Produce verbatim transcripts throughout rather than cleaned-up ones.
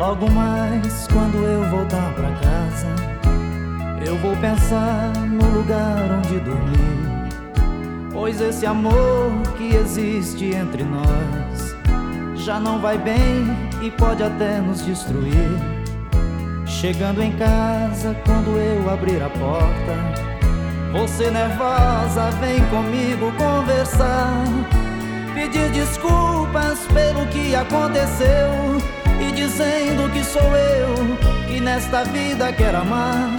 Logo mais, quando eu voltar pra casa, eu vou pensar no lugar onde dormir, pois esse amor que existe entre nós já não vai bem e pode até nos destruir. Chegando em casa, quando eu abrir a porta, você nervosa vem comigo conversar, pedir desculpas pelo que aconteceu e dizendo que sou eu que nesta vida quer amar.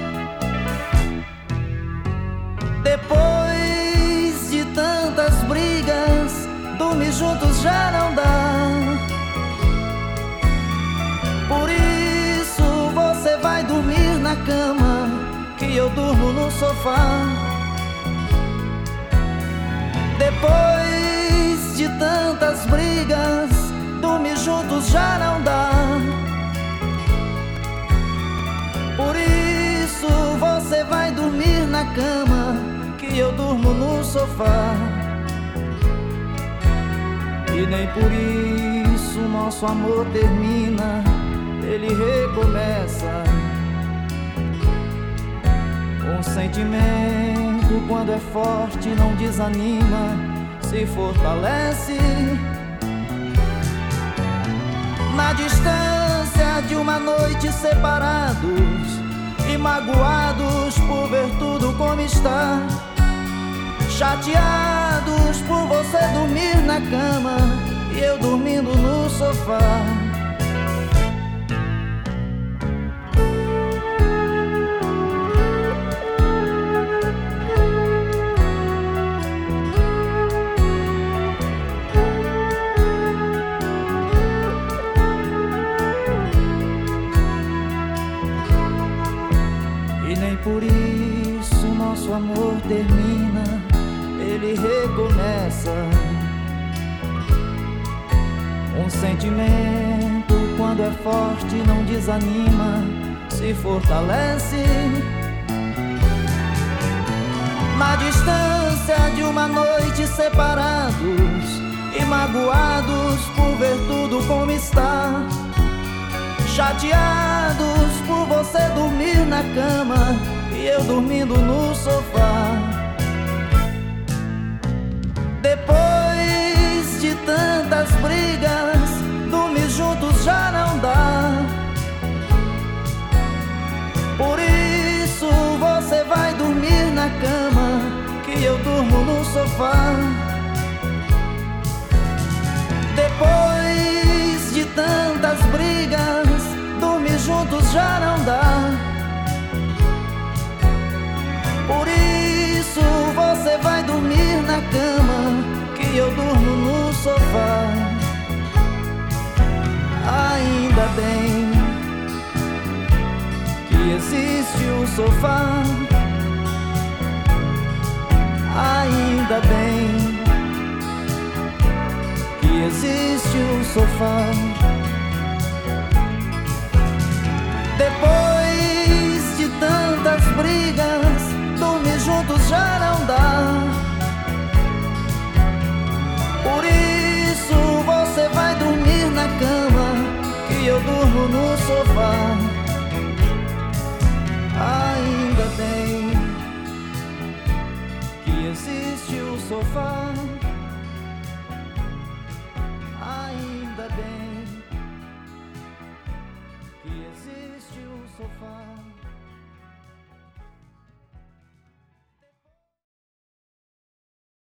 Depois de tantas brigas, dormir juntos já não dá. Por isso você vai dormir na cama, que eu durmo no sofá. Depois de tantas brigas, dormir juntos já não dá. Por isso você vai dormir na cama, que eu durmo no sofá. E nem por isso nosso amor termina, ele recomeça. Um sentimento, quando é forte, não desanima, se fortalece. Na distância de uma noite separados e magoados por ver tudo como está, chateados por você dormir na cama e eu dormindo no sofá. E nem por isso nosso amor termina, ele recomeça. Um sentimento, quando é forte, não desanima, se fortalece. Na distância de uma noite separados e magoados por ver tudo como está, chateados por você dormir na cama e eu dormindo no sofá. Depois de tantas brigas, dormir juntos já não dá. Por isso você vai dormir na cama, que eu durmo no sofá. Depois de tantas brigas, dormir juntos já não dá. Por isso você vai dormir na cama, que eu durmo no sofá. Ainda bem que existe o sofá. Ainda bem que existe o sofá. Depois de tantas brigas, dormir juntos já não dá. Por isso você vai dormir na cama, que eu durmo no sofá. Ainda bem que existe o sofá. Ainda bem que existe o sofá.